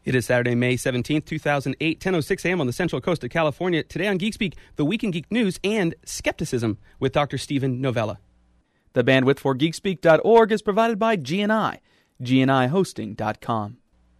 It is Saturday, May 17th, 2008, 10:06 a.m. on the Central Coast of California. Today on Geek Speak, the Week in Geek News and Skepticism with Dr. Steven Novella. The bandwidth for Geekspeak.org is provided by GNI, GNIHosting.com.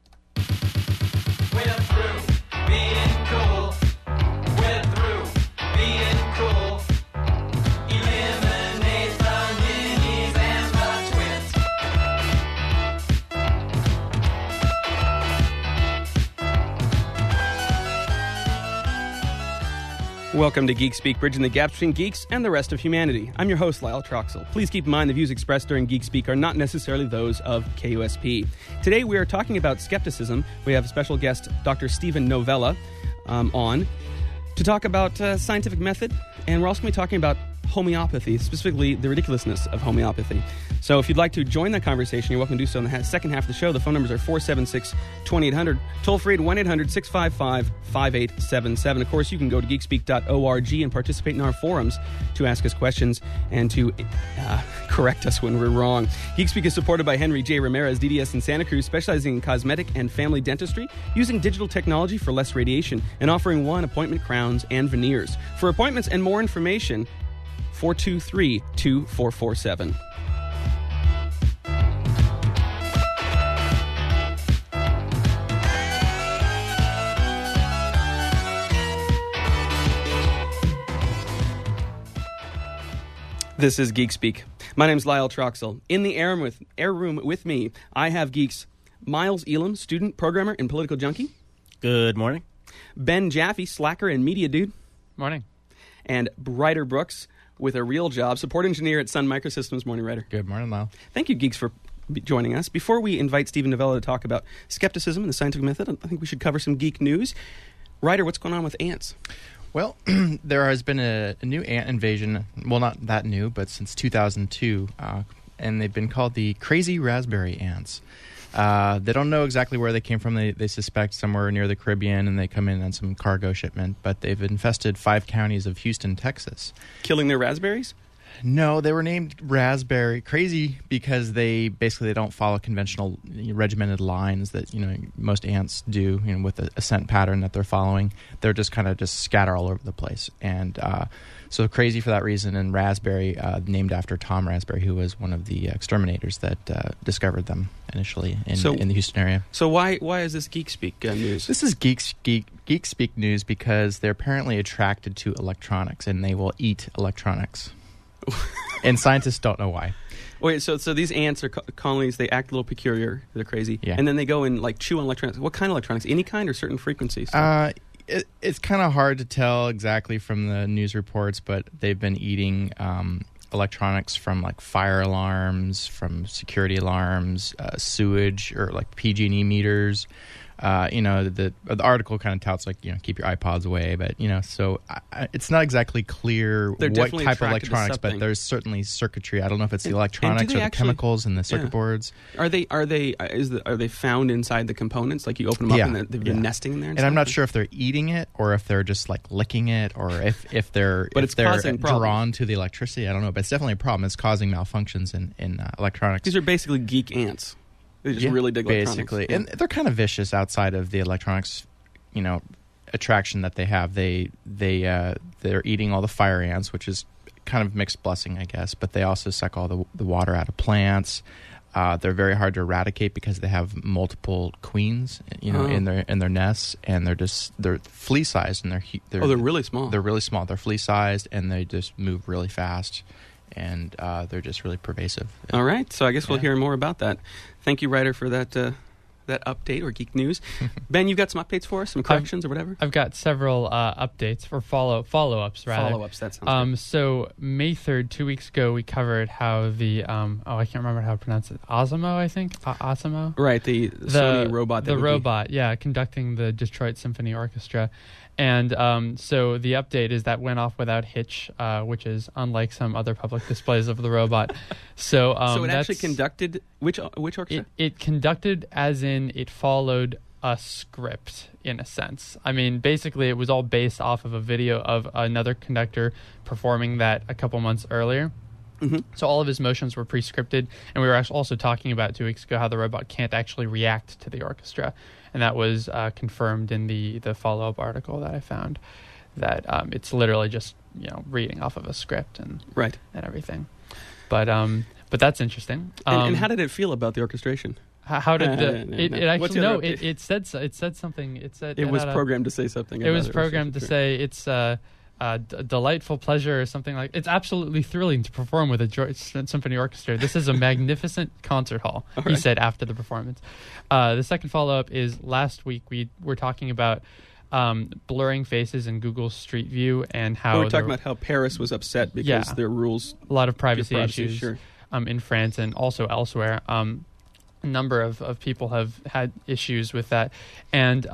Welcome to Geek Speak, bridging the gap between geeks and the rest of humanity. I'm your host, Lyle Troxel. Please keep in mind the views expressed during Geek Speak are not necessarily those of KUSP. Today we are talking about skepticism. We have special guest Dr. Steven Novella on to talk about scientific method, and we're also going to be talking about homeopathy, specifically the ridiculousness of homeopathy. So if you'd like to join that conversation, you're welcome to do so in the second half of the show. The phone numbers are 476-2800, toll free at 1-800-655-5877. Of course, you can go to geekspeak.org and participate in our forums to ask us questions and to correct us when we're wrong. Geekspeak is supported by Henry J. Ramirez, DDS in Santa Cruz, specializing in cosmetic and family dentistry, using digital technology for less radiation, and offering one-appointment crowns and veneers. For appointments and more information, 423-2447. This is Geek Speak. My name's Lyle Troxel. In the air room with me, I have geeks Miles Elam, student, programmer, and political junkie. Good morning. Ben Jaffe, slacker and media dude. Morning. And Ryder Brooks, with a real job, support engineer at Sun Microsystems. Morning, Ryder. Good morning, Lyle. Thank you, geeks, for joining us. Before we invite Steven Novella to talk about skepticism and the scientific method, I think we should cover some geek news. Ryder, what's going on with ants? Well, there has been a new ant invasion. Well, not that new, but since 2002, and they've been called the crazy raspberry ants. They don't know exactly where they came from. They suspect somewhere near the Caribbean, and they come in on some cargo shipment. But they've infested 5 counties of Houston, Texas. Killing their raspberries? No, they were named raspberry crazy because they don't follow conventional regimented lines that most ants do with a scent pattern that they're following. They're just scatter all over the place, and so crazy for that reason. And raspberry, named after Tom Raspberry, who was one of the exterminators that discovered them initially in the Houston area. So why is this Geek Speak news? This is Geek Speak news because they're apparently attracted to electronics, and they will eat electronics. And scientists don't know why. Wait, so these ants are colonies. They act a little peculiar. They're crazy, and then they go and chew on electronics. What kind of electronics? Any kind or certain frequencies? It's kind of hard to tell exactly from the news reports, but they've been eating electronics from fire alarms, from security alarms, sewage, or PG&E meters. The article kind of touts keep your iPods away, but so it's not exactly clear what type of electronics, but there's certainly circuitry. I don't know if it's the electronics or the chemicals in the circuit boards. Are they found inside the components? You open them up and they've been nesting in there. And I'm not sure if they're eating it or if they're just licking it, or if they're drawn to the electricity. I don't know, but it's definitely a problem. It's causing malfunctions in electronics. These are basically geek ants. They just really dig electronics. Basically. Yeah. And they're kind of vicious outside of the electronics, attraction that they have. They're eating all the fire ants, which is kind of mixed blessing, I guess. But they also suck all the water out of plants. They're very hard to eradicate because they have multiple queens, in their nests, and they're flea sized, and they're really small. They're really small. They're flea sized, and they just move really fast. And they're just really pervasive. All right, so I guess we'll hear more about that. Thank you, Ryder, for that update or geek news. Ben, you've got some updates for us, some corrections or whatever? I've got several updates, or follow-ups, rather. Follow-ups, that sounds good. So May 3rd, 2 weeks ago, we covered how the, I can't remember how to pronounce it, Osmo, I think? Osmo? Right, the Sony robot. The robot, conducting the Detroit Symphony Orchestra. And so the update is that went off without hitch, which is unlike some other public displays of the robot. So it actually conducted which orchestra? It conducted as in it followed a script, in a sense. I mean, basically it was all based off of a video of another conductor performing that a couple months earlier. Mm-hmm. So all of his motions were pre-scripted, and we were also talking about 2 weeks ago how the robot can't actually react to the orchestra. and that was confirmed in the follow-up article that I found, that it's literally just reading off of a script and everything. But that's interesting. And how did it feel about the orchestration? How did it actually? No, it said something. It said it was programmed to say something. It was programmed to say it's a delightful pleasure or something like. It's absolutely thrilling to perform with a George Symphony Orchestra. This is a magnificent concert hall. He said after the performance. The second follow up is last week we were talking about blurring faces in Google Street View and how we were talking about how Paris was upset because their rules, a lot of privacy issues in France and also elsewhere. A number of people have had issues with that, and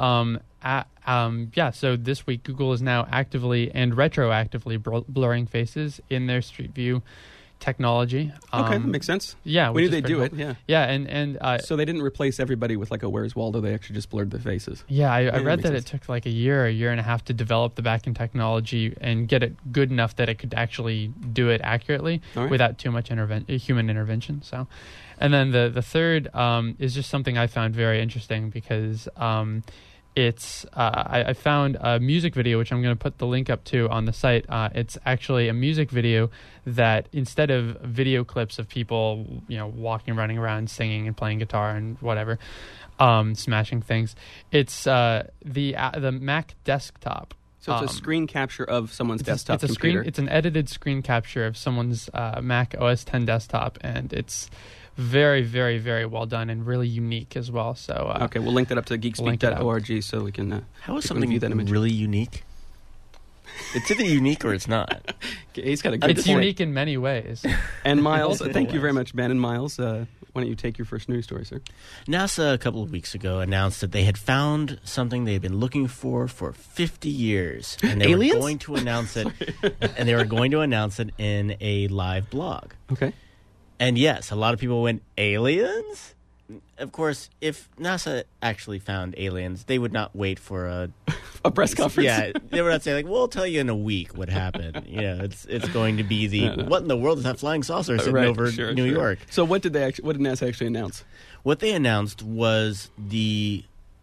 so this week Google is now actively and retroactively blurring faces in their Street View technology. Okay, that makes sense. Yeah, we knew they'd do it. Yeah, and so they didn't replace everybody with like a Where's Waldo. They actually just blurred the faces. Yeah, I read that it took like a year and a half to develop the backend technology and get it good enough that it could actually do it accurately without too much human intervention. So, and then the third is just something I found very interesting because it's I found a music video, which I'm going to put the link up to on the site. It's actually a music video that instead of video clips of people, walking, running around, singing and playing guitar and whatever, smashing things, it's the Mac desktop. So it's a screen capture of someone's desktop computer. It's an edited screen capture of someone's Mac OS X desktop, and it's very, very, very well done and really unique as well. So okay, we'll link that up to geekspeak.org so we can. How is something view that image. Really unique? It's either unique or it's not. He's got a good It's point. Unique in many ways. And Miles, thank you very much, Ben and Miles. Why don't you take your first news story, sir? NASA a couple of weeks ago announced that they had found something they had been looking for 50 years, and they Aliens? were going to announce it. And they were going to announce it in a live blog. Okay. And yes, a lot of people went, aliens? Of course, if NASA actually found aliens, they would not wait for a press conference. Yeah, they would not say, like, we'll tell you in a week what happened. It's going to be the, what in the world is that flying saucer sitting over New York? So what did NASA actually announce? What they announced was the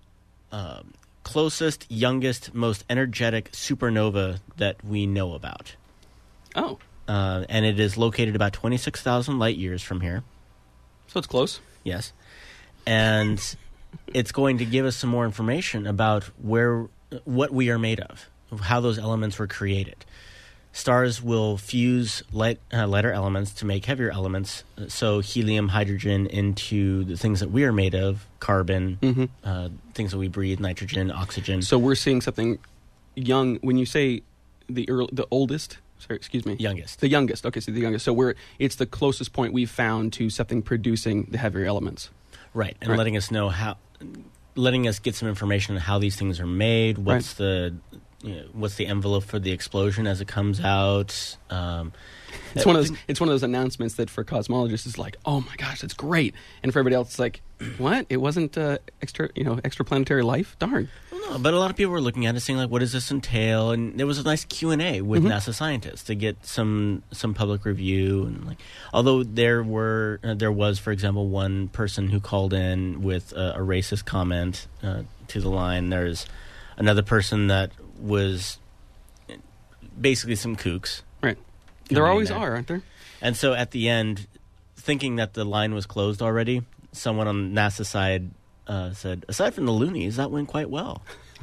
closest, youngest, most energetic supernova that we know about. Oh. And it is located about 26,000 light years from here. So it's close. Yes. And it's going to give us some more information about what we are made of how those elements were created. Stars will fuse lighter elements to make heavier elements, so helium, hydrogen, into the things that we are made of, carbon, things that we breathe, nitrogen, oxygen. So we're seeing something young. When you say the oldest... Sorry, excuse me. Youngest. The youngest. Okay, so the youngest. So it's the closest point we've found to something producing the heavier elements. Right, and letting us know letting us get some information on how these things are made, what's the envelope for the explosion as it comes out. It's one of those announcements that for cosmologists is like, oh my gosh, that's great, and for everybody else it's like, what? It wasn't extraplanetary life? Darn. Well, no, but a lot of people were looking at it, saying like, what does this entail? And there was a nice Q&A with NASA scientists to get some public review. And like, although there was, for example, one person who called in with a racist comment to the line. There's another person that was basically some kooks. Right. There always are, aren't there? And so at the end, thinking that the line was closed already, someone on NASA's side said, aside from the loonies, that went quite well.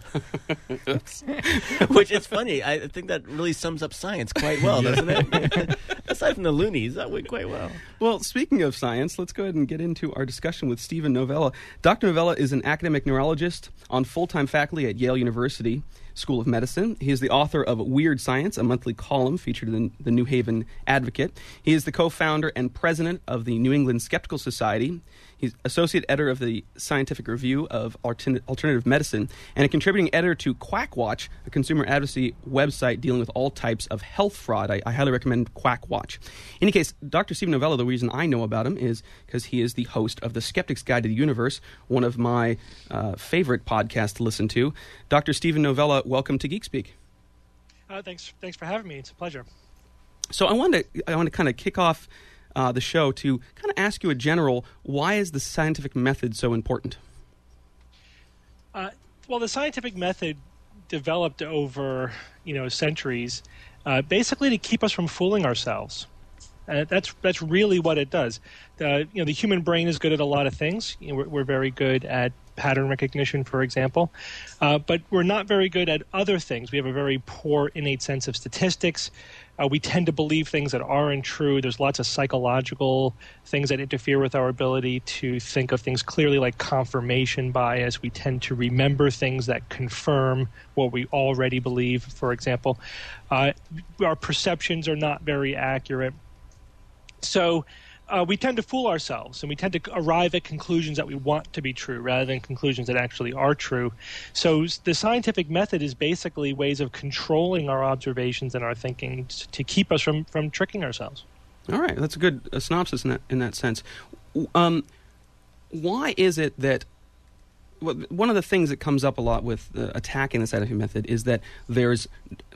Which is funny. I think that really sums up science quite well, doesn't it? Aside from the loonies, that went quite well. Well, speaking of science, let's go ahead and get into our discussion with Steven Novella. Dr. Novella is an academic neurologist on full-time faculty at Yale University School of Medicine. He is the author of Weird Science, a monthly column featured in the New Haven Advocate. He is the co-founder and president of the New England Skeptical Society. He's associate editor of the Scientific Review of Alternative Medicine and a contributing editor to Quackwatch, a consumer advocacy website dealing with all types of health fraud. I highly recommend Quackwatch. In any case, Dr. Steven Novella, the reason I know about him is because he is the host of The Skeptic's Guide to the Universe, one of my favorite podcasts to listen to. Dr. Steven Novella, welcome to GeekSpeak. Thanks for having me. It's a pleasure. So I want to kind of kick off the show to kind of ask you a general, why is the scientific method so important? Well, the scientific method developed over, centuries, basically to keep us from fooling ourselves. That's really what it does. The human brain is good at a lot of things. We're very good at pattern recognition, for example, but we're not very good at other things. We have a very poor innate sense of statistics. We tend to believe things that aren't true. There's lots of psychological things that interfere with our ability to think of things clearly, like confirmation bias. We tend to remember things that confirm what we already believe, for example. Our perceptions are not very accurate. So we tend to fool ourselves, and we tend to arrive at conclusions that we want to be true rather than conclusions that actually are true. So the scientific method is basically ways of controlling our observations and our thinking to keep us from tricking ourselves. All right, that's a good synopsis in that sense. Why is it that one of the things that comes up a lot with attacking the scientific method is that there's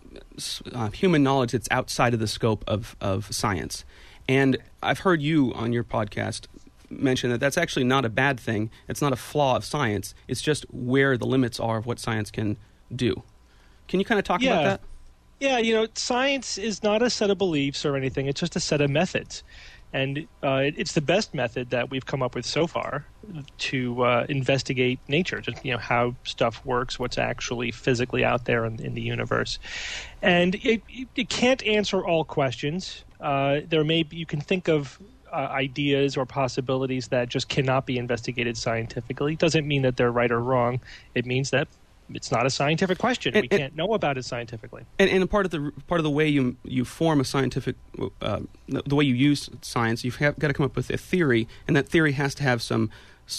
human knowledge that's outside of the scope of science? And I've heard you on your podcast mention that that's actually not a bad thing. It's not a flaw of science. It's just where the limits are of what science can do. Can you kind of talk about that? Yeah, science is not a set of beliefs or anything. It's just a set of methods. And it's the best method that we've come up with so far to investigate nature, just how stuff works, what's actually physically out there in the universe. And it can't answer all questions. You can think of ideas or possibilities that just cannot be investigated scientifically. It doesn't mean that they're right or wrong. It means that it's not a scientific question. We can't know about it scientifically. And part of the way you form a scientific, the way you use science, you've got to come up with a theory, and that theory has to have some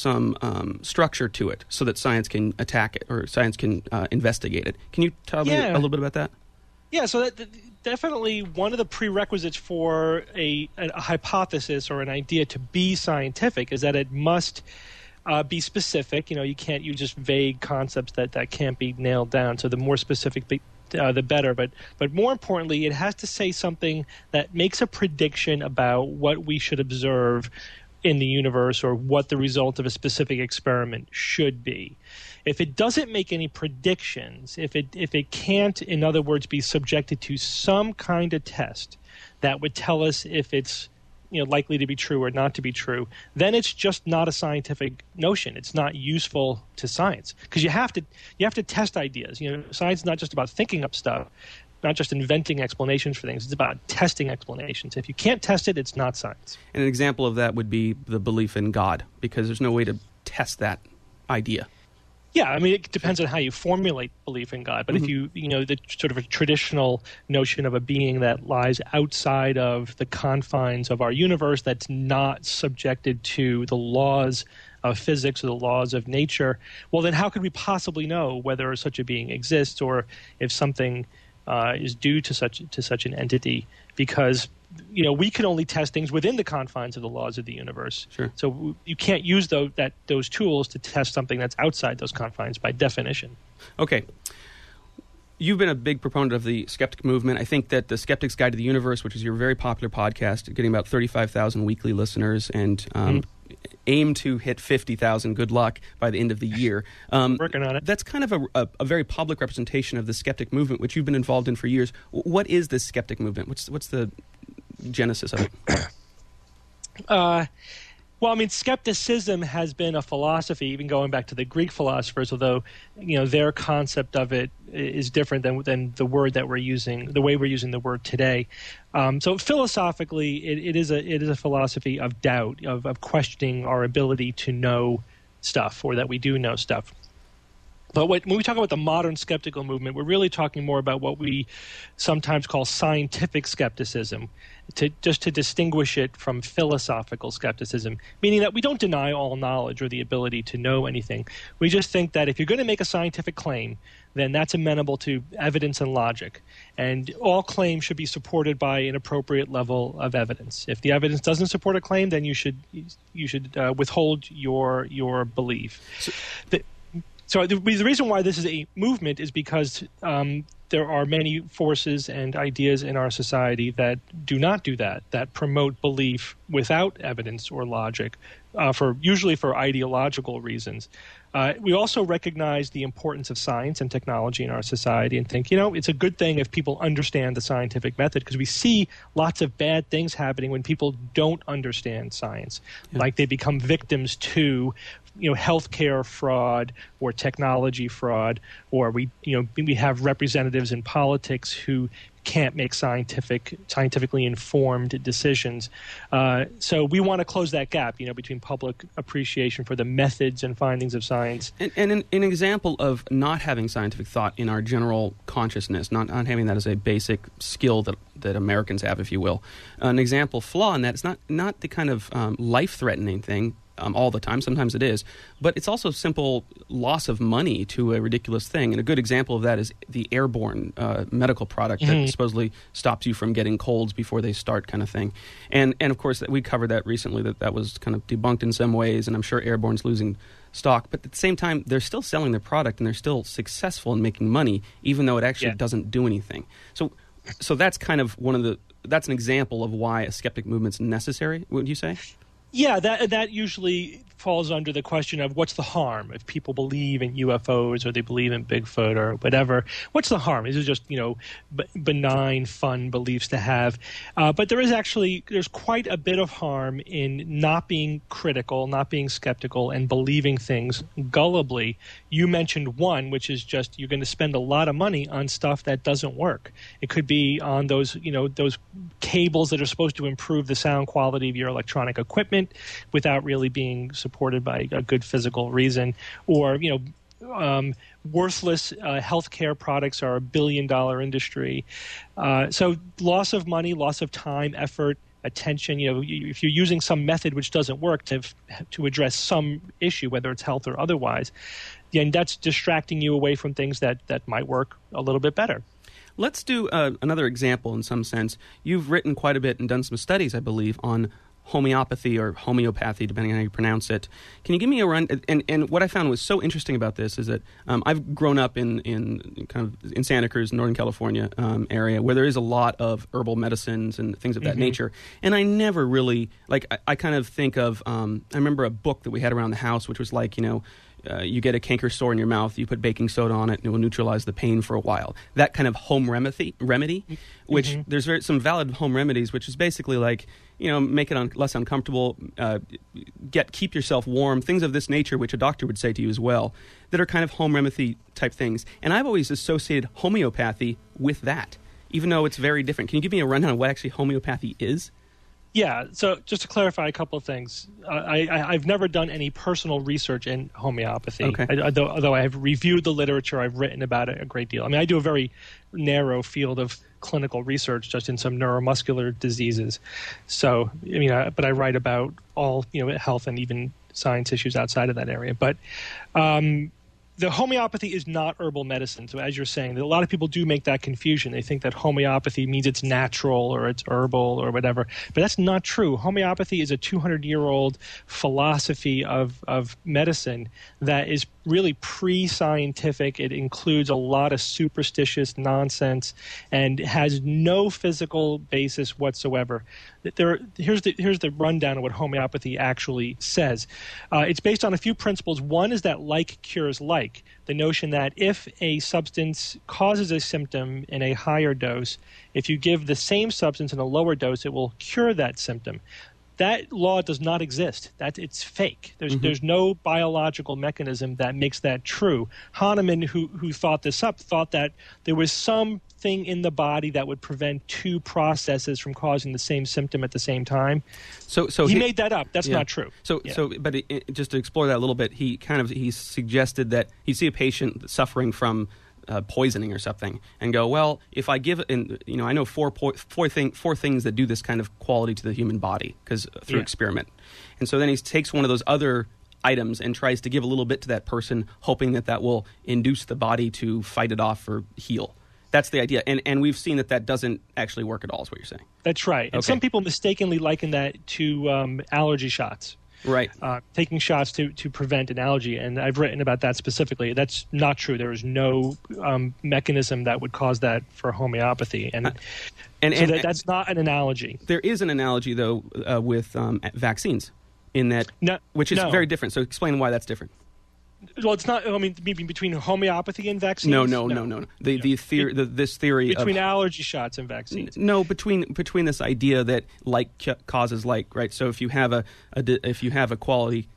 structure to it, so that science can attack it or science can investigate it. Can you tell me a little bit about that? Yeah, so that definitely one of the prerequisites for a hypothesis or an idea to be scientific is that it must be specific. You can't use just vague concepts that can't be nailed down. So the more specific, the better. But more importantly, it has to say something that makes a prediction about what we should observe in the universe or what the result of a specific experiment should be. If it doesn't make any predictions, if it can't, in other words, be subjected to some kind of test that would tell us if it's likely to be true or not to be true, then it's just not a scientific notion. It's not useful to science because you have to test ideas. Science is not just about thinking up stuff, not just inventing explanations for things. It's about testing explanations. If you can't test it, it's not science. And an example of that would be the belief in God, because there's no way to test that idea. Yeah, I mean, it depends on how you formulate belief in God. But if the sort of a traditional notion of a being that lies outside of the confines of our universe, that's not subjected to the laws of physics or the laws of nature, well, then how could we possibly know whether such a being exists or if something is due to such an entity? Because we can only test things within the confines of the laws of the universe. Sure. So you can't use those tools to test something that's outside those confines by definition. Okay. You've been a big proponent of the skeptic movement. I think that the Skeptic's Guide to the Universe, which is your very popular podcast, getting about 35,000 weekly listeners, and aim to hit 50,000, good luck, by the end of the year. Working on it. That's kind of a very public representation of the skeptic movement, which you've been involved in for years. What is this skeptic movement? What's the genesis of it? Well, I mean, skepticism has been a philosophy, even going back to the Greek philosophers, although their concept of it is different than the word that we're using, the way we're using the word today. So philosophically, it is a philosophy of doubt, of questioning our ability to know stuff, or that we do know stuff. But when we talk about the modern skeptical movement, we're really talking more about what we sometimes call scientific skepticism, to distinguish it from philosophical skepticism, meaning that we don't deny all knowledge or the ability to know anything. We just think that if you're going to make a scientific claim, then that's amenable to evidence and logic. And all claims should be supported by an appropriate level of evidence. If the evidence doesn't support a claim, then you should withhold your belief. So the reason why this is a movement is because there are many forces and ideas in our society that do not do that, that promote belief without evidence or logic, usually for ideological reasons. We also recognize the importance of science and technology in our society and think, it's a good thing if people understand the scientific method, because we see lots of bad things happening when people don't understand science, like they become victims to healthcare fraud or technology fraud, or we have representatives in politics who can't make scientifically informed decisions. So we want to close that gap, between public appreciation for the methods and findings of science. And an example of not having scientific thought in our general consciousness, not having that as a basic skill that Americans have, if you will. An example flaw in that it's not the kind of life-threatening thing all the time. Sometimes it is. But it's also simple loss of money to a ridiculous thing. And a good example of that is the airborne medical product that supposedly stops you from getting colds before they start, kind of thing. And of course, we covered that recently, that was kind of debunked in some ways, and I'm sure Airborne's losing stock. But at the same time, they're still selling their product, and they're still successful in making money, even though it actually doesn't do anything. So that's kind of that's an example of why a skeptic movement's necessary, would you say? Yeah, that usually falls under the question of what's the harm if people believe in UFOs or they believe in Bigfoot or whatever. What's the harm? These are just benign, fun beliefs to have. But there's quite a bit of harm in not being critical, not being skeptical, and believing things gullibly. You mentioned one, which is just you're going to spend a lot of money on stuff that doesn't work. It could be on those cables that are supposed to improve the sound quality of your electronic equipment without really being supported by a good physical reason, or worthless healthcare products are $1 billion industry. So loss of money, loss of time, effort, attention. If you're using some method which doesn't work to address some issue, whether it's health or otherwise, then that's distracting you away from things that might work a little bit better. Let's do another example in some sense. You've written quite a bit and done some studies, I believe, on homeopathy or homeopathy, depending on how you pronounce it. Can you give me a run? And what I found was so interesting about this is that I've grown up in Santa Cruz, Northern California area, where there is a lot of herbal medicines and things of that nature. And I never really, I kind of think of, I remember a book that we had around the house, which was like, you get a canker sore in your mouth, you put baking soda on it, and it will neutralize the pain for a while. That kind of home remedy, which there's some valid home remedies, which is basically like, make it less uncomfortable, keep yourself warm, things of this nature, which a doctor would say to you as well, that are kind of home remedy type things. And I've always associated homeopathy with that, even though it's very different. Can you give me a rundown of what actually homeopathy is? Yeah, so just to clarify a couple of things, I've never done any personal research in homeopathy. Okay. Although I have reviewed the literature, I've written about it a great deal. I mean, I do a very narrow field of clinical research just in some neuromuscular diseases. So, but I write about all, health and even science issues outside of that area. But the homeopathy is not herbal medicine. So as you're saying, a lot of people do make that confusion. They think that homeopathy means it's natural or it's herbal or whatever. But that's not true. Homeopathy is a 200-year-old philosophy of medicine that is really pre-scientific. It includes a lot of superstitious nonsense and has no physical basis whatsoever. Here's the rundown of what homeopathy actually says. It's based on a few principles. One is that like cures like. The notion that if a substance causes a symptom in a higher dose, if you give the same substance in a lower dose, it will cure that symptom. That law does not exist. It's fake. There's no biological mechanism that makes that true. Hahnemann, who thought this up, thought that there was something in the body that would prevent two processes from causing the same symptom at the same time. So he made that up. That's not true. But just to explore that a little bit, he suggested that he'd see a patient suffering from poisoning or something, and go, well, if I give, I know four things that do this kind of quality to the human body through experiment, and so then he takes one of those other items and tries to give a little bit to that person, hoping that will induce the body to fight it off or heal. That's the idea, and we've seen that doesn't actually work at all, is what you're saying. That's right. And some people mistakenly liken that to allergy shots. Right. Taking shots to prevent an allergy. And I've written about that specifically. That's not true. There is no mechanism that would cause that for homeopathy. And that's not an analogy. There is an analogy, though, with vaccines, in that, which is very different. So explain why that's different. Well, it's not. I mean, between homeopathy and vaccines. No. This theory between allergy shots and vaccines. No, between this idea that like causes like, right? So if you have a quality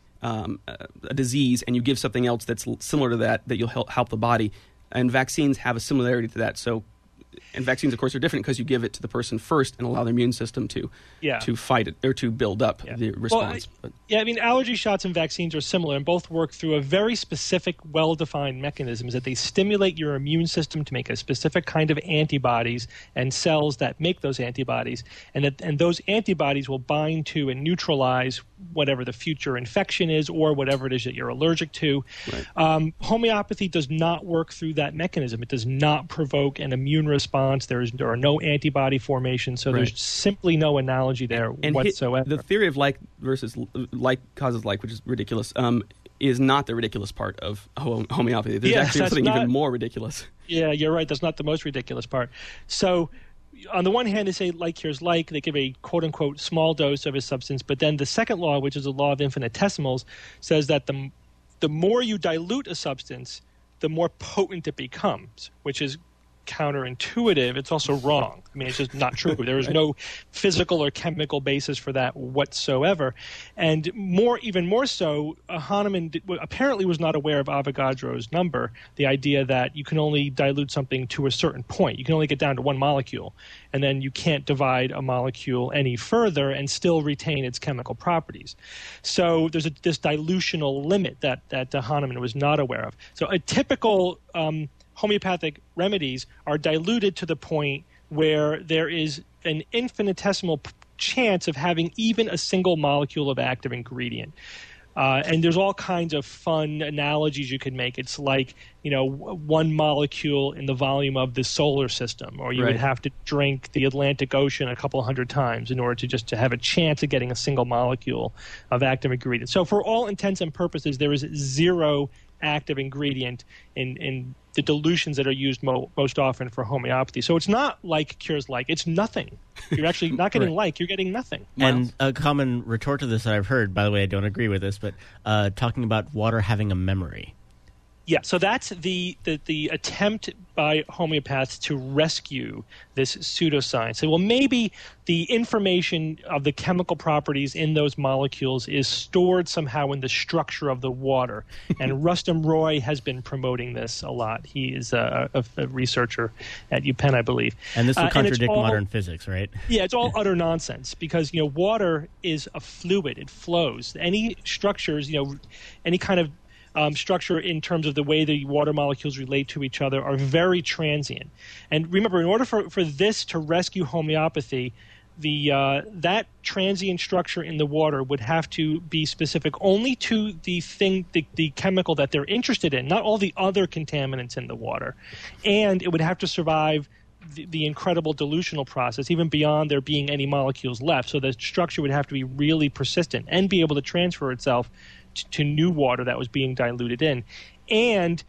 a disease and you give something else that's similar to that you'll help the body, and vaccines have a similarity to that. So. And vaccines, of course, are different because you give it to the person first and allow their immune system to fight it or to build up the response. I mean, allergy shots and vaccines are similar and both work through a very specific, well-defined mechanisms that they stimulate your immune system to make a specific kind of antibodies and cells that make those antibodies, and those antibodies will bind to and neutralize whatever the future infection is or whatever it is that you're allergic to. Right. Homeopathy does not work through that mechanism. It does not provoke an immune response. There are no antibody formation, so there's simply no analogy there whatsoever. The theory of like versus like causes like, which is ridiculous, is not the ridiculous part of homeopathy. There's actually something even more ridiculous. Yeah, you're right. That's not the most ridiculous part. So on the one hand, they say like cures like. They give a quote-unquote small dose of a substance. But then the second law, which is the law of infinitesimals, says that the more you dilute a substance, the more potent it becomes, which is counterintuitive. It's also wrong. I mean, it's just not true. There is no physical or chemical basis for that whatsoever. And even more so, Hahnemann apparently was not aware of Avogadro's number, the idea that you can only dilute something to a certain point. You can only get down to one molecule, and then you can't divide a molecule any further and still retain its chemical properties. So there's this dilutional limit that Hahnemann was not aware of. So a typical homeopathic remedies are diluted to the point where there is an infinitesimal chance of having even a single molecule of active ingredient. And there's all kinds of fun analogies you could make. It's like, one molecule in the volume of the solar system, or you would have to drink the Atlantic Ocean a couple hundred times in order to have a chance of getting a single molecule of active ingredient. So for all intents and purposes, there is zero active ingredient in the dilutions that are used most often for homeopathy. So it's not like cures like. It's nothing. You're actually not getting you're getting nothing. And a common retort to this that I've heard, by the way, I don't agree with this, but talking about water having a memory. Yeah, so that's the attempt by homeopaths to rescue this pseudoscience. So, well, maybe the information of the chemical properties in those molecules is stored somehow in the structure of the water. And Rustam Roy has been promoting this a lot. He is a researcher at UPenn, I believe. And this would contradict modern physics, right? Yeah, it's all utter nonsense because, water is a fluid. It flows. Any structures, any kind of structure in terms of the way the water molecules relate to each other are very transient. And remember, in order for this to rescue homeopathy, that transient structure in the water would have to be specific only to the chemical that they're interested in, not all the other contaminants in the water. And it would have to survive the incredible dilutional process, even beyond there being any molecules left. So the structure would have to be really persistent and be able to transfer itself to new water that was being diluted in. And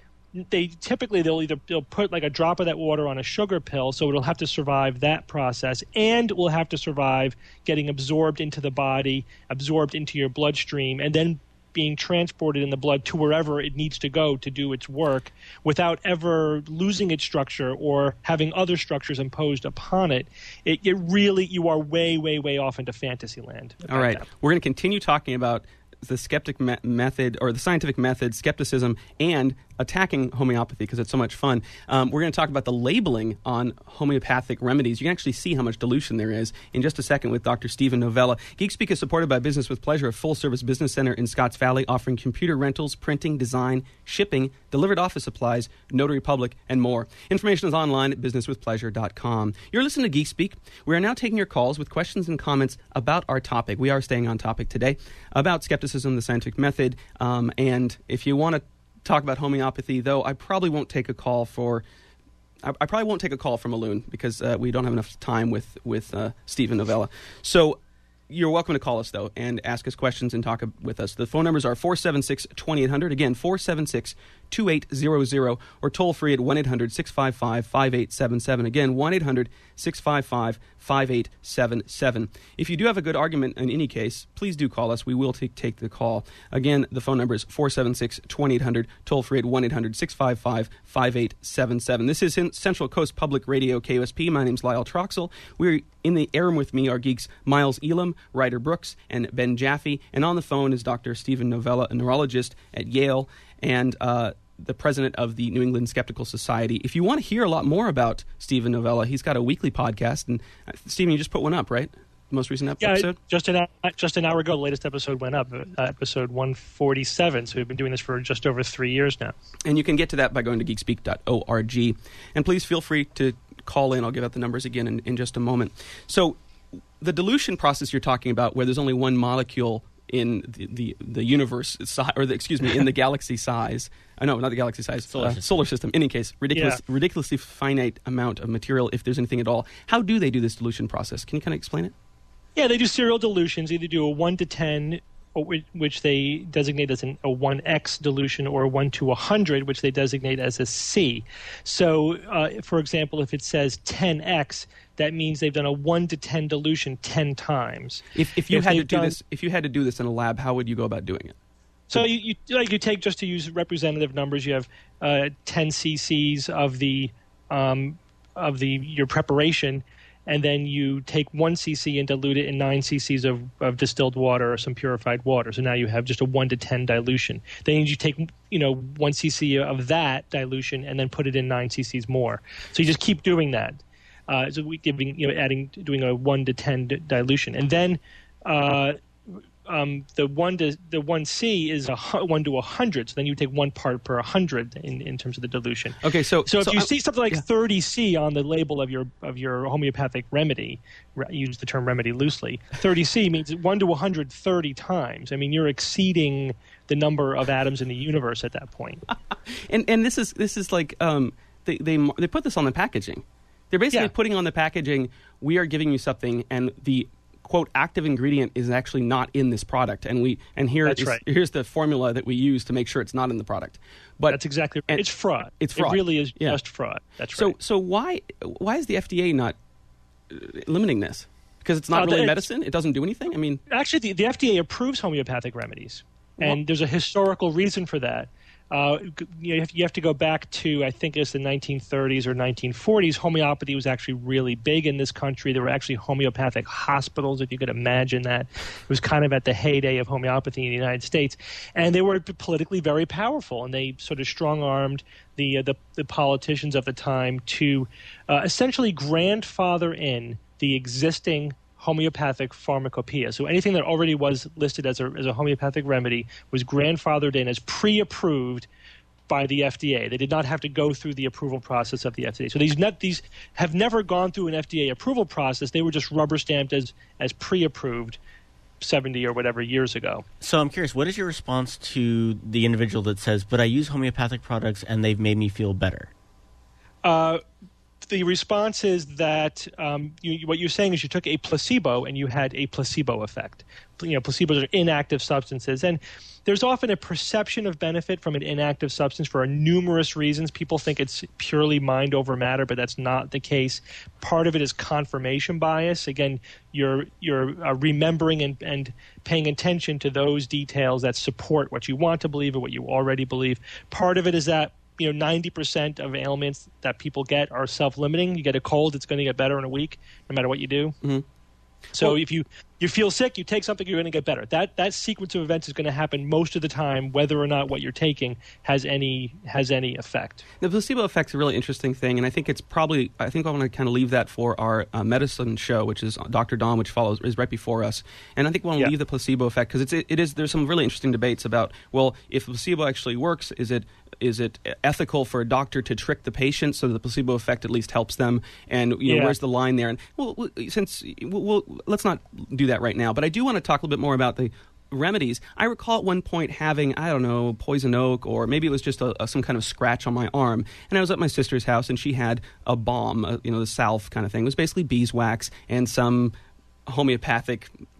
they'll put like a drop of that water on a sugar pill, so it'll have to survive that process, and will have to survive getting absorbed into the body, absorbed into your bloodstream, and then being transported in the blood to wherever it needs to go to do its work without ever losing its structure or having other structures imposed upon it. You are way, way, way off into fantasy land. All right. We're going to continue talking about the skeptic method, or the scientific method, skepticism, and attacking homeopathy because it's so much fun. We're going to talk about the labeling on homeopathic remedies. You can actually see how much dilution there is in just a second with Dr. Steven Novella. GeekSpeak is supported by Business with Pleasure, a full-service business center in Scotts Valley offering computer rentals, printing, design, shipping, delivered office supplies, notary public, and more. Information is online at businesswithpleasure.com. You're listening to GeekSpeak. We are now taking your calls with questions and comments about our topic. We are staying on topic today about skepticism, the scientific method, and if you want to talk about homeopathy, though, I probably won't take a call from a loon because we don't have enough time with Steven Novella. So You're welcome to call us, though, and ask us questions and talk with us. The phone numbers are 476-2800, again, 476-2800, or toll free at 1-800-655-5877. Again, 1-800-655-5877. If you do have a good argument in any case, please do call us. We will take the call. Again, the phone number is 476-2800, toll free at 1-800-655-5877. This is Central Coast Public Radio, KUSP. My name's Lyle Troxell. We're in the air room with me are geeks Miles Elam, Ryder Brooks, and Ben Jaffe. And on the phone is Dr. Steven Novella, a neurologist at Yale, and the president of the New England Skeptical Society. If you want to hear a lot more about Steven Novella, he's got a weekly podcast. And Steven, you just put one up, right? The most recent episode? Just an hour ago, the latest episode went up, episode 147. So we've been doing this for just over 3 years now. And you can get to that by going to geekspeak.org. And please feel free to call in. I'll give out the numbers again in just a moment. So the dilution process you're talking about, where there's only one molecule in the universe, in the galaxy size. No, not the galaxy size. Solar system. In any case, ridiculously finite amount of material, if there's anything at all. How do they do this dilution process? Can you kind of explain it? Yeah, they do serial dilutions. Either do a 1 to 10, which they designate as a 1x dilution, or a 1 to 100, which they designate as a C. So, for example, if it says 10x, that means they've done a 1 to 10 dilution 10 times. If you had to do this in a lab, how would you go about doing it? So you take, just to use representative numbers, you have 10 cc's of your preparation, and then you take 1 cc and dilute it in 9 cc's of distilled water or some purified water. So now you have just a 1 to 10 dilution. Then you take 1 cc of that dilution and then put it in 9 cc's more. So you just keep doing that. So we doing a 1 to 10 dilution, and then the 1C is a 1 to 100. So then you take 1 part per 100 in terms of the dilution. Okay, so if you see something like 30C on the label of your homeopathic remedy, use the term remedy loosely. 30C means 1 to 130 times. I mean, you're exceeding the number of atoms in the universe at that point. and this is like they put this on the packaging. They're basically putting on the packaging, we are giving you something, and the quote active ingredient is actually not in this product, here's the formula that we use to make sure it's not in the product. But that's exactly right. It's fraud. It's fraud. It really is just fraud. That's right. So why is the FDA not limiting this? Because it's not really medicine? It doesn't do anything? I mean, actually, the FDA approves homeopathic remedies, and there's a historical reason for that. You have to go back to, I think it's the 1930s or 1940s. Homeopathy was actually really big in this country. There were actually homeopathic hospitals, if you could imagine that. It was kind of at the heyday of homeopathy in the United States. And they were politically very powerful, and they sort of strong-armed the politicians of the time to essentially grandfather in the existing homeopathic pharmacopoeia. So anything that already was listed as a homeopathic remedy was grandfathered in as pre-approved by the FDA. They did not have to go through the approval process of the FDA. So these have never gone through an FDA approval process. They were just rubber stamped as pre-approved 70 or whatever years ago. So I'm curious, what is your response to the individual that says, but I use homeopathic products and they've made me feel better? The response is that what you're saying is you took a placebo and you had a placebo effect. Placebos are inactive substances, and there's often a perception of benefit from an inactive substance for numerous reasons. People think it's purely mind over matter, but that's not the case. Part of it is confirmation bias. Again, you're remembering and paying attention to those details that support what you want to believe or what you already believe. Part of it is that 90% of ailments that people get are self-limiting. You get a cold, it's going to get better in a week, no matter what you do. Mm-hmm. So if you feel sick, you take something, you're going to get better. That sequence of events is going to happen most of the time, whether or not what you're taking has any effect. The placebo effect is a really interesting thing, and I think I want to kind of leave that for our medicine show, which is Dr. Dom, which is right before us. And I think we want to leave the placebo effect because there's some really interesting debates about, well, if placebo actually works, is it ethical for a doctor to trick the patient so that the placebo effect at least helps them? And where's the line there? And let's not do that right now. But I do want to talk a little bit more about the remedies. I recall at one point having, poison oak, or maybe it was just some kind of scratch on my arm. And I was at my sister's house, and she had a balm, the salve kind of thing. It was basically beeswax and some homeopathic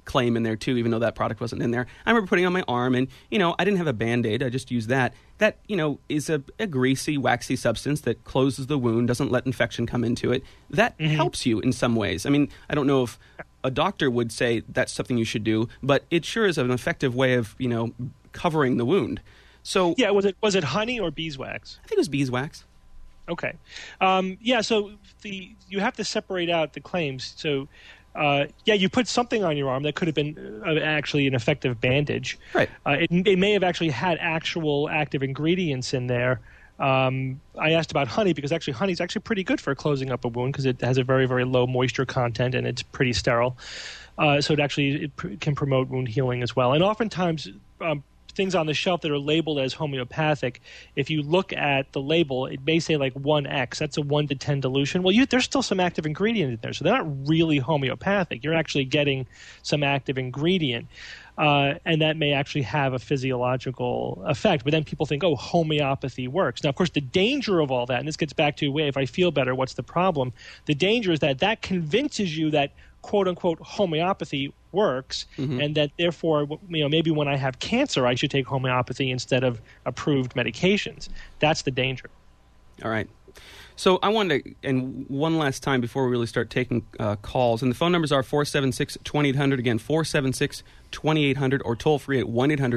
claim in there too, even though that product wasn't in there. I remember putting it on my arm, and I didn't have a Band-Aid. I just used that. That is a greasy, waxy substance that closes the wound, doesn't let infection come into it. That helps you in some ways. I mean, I don't know if a doctor would say that's something you should do, but it sure is an effective way of covering the wound. So yeah, was it honey or beeswax? I think it was beeswax. Okay, so you have to separate out the claims. So you put something on your arm that could have been actually an effective bandage. Right. It may have actually had actual active ingredients in there. I asked about honey because actually honey is actually pretty good for closing up a wound because it has a very, very low moisture content and it's pretty sterile. So it can promote wound healing as well. And oftentimes things on the shelf that are labeled as homeopathic, if you look at the label, it may say like 1X. That's a 1 to 10 dilution. Well, there's still some active ingredient in there, so they're not really homeopathic. You're actually getting some active ingredient, and that may actually have a physiological effect. But then people think, oh, homeopathy works. Now, of course, the danger of all that, and this gets back to, if I feel better, what's the problem? The danger is that convinces you that quote-unquote homeopathy works, and that therefore, maybe when I have cancer, I should take homeopathy instead of approved medications. That's the danger. All right. So I wanted to, and one last time before we really start taking calls, and the phone numbers are 476-2800, again, 476-2800, or toll free at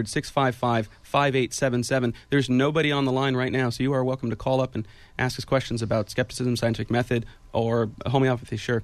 1-800-655-5877. There's nobody on the line right now, so you are welcome to call up and ask us questions about skepticism, scientific method, or homeopathy, sure.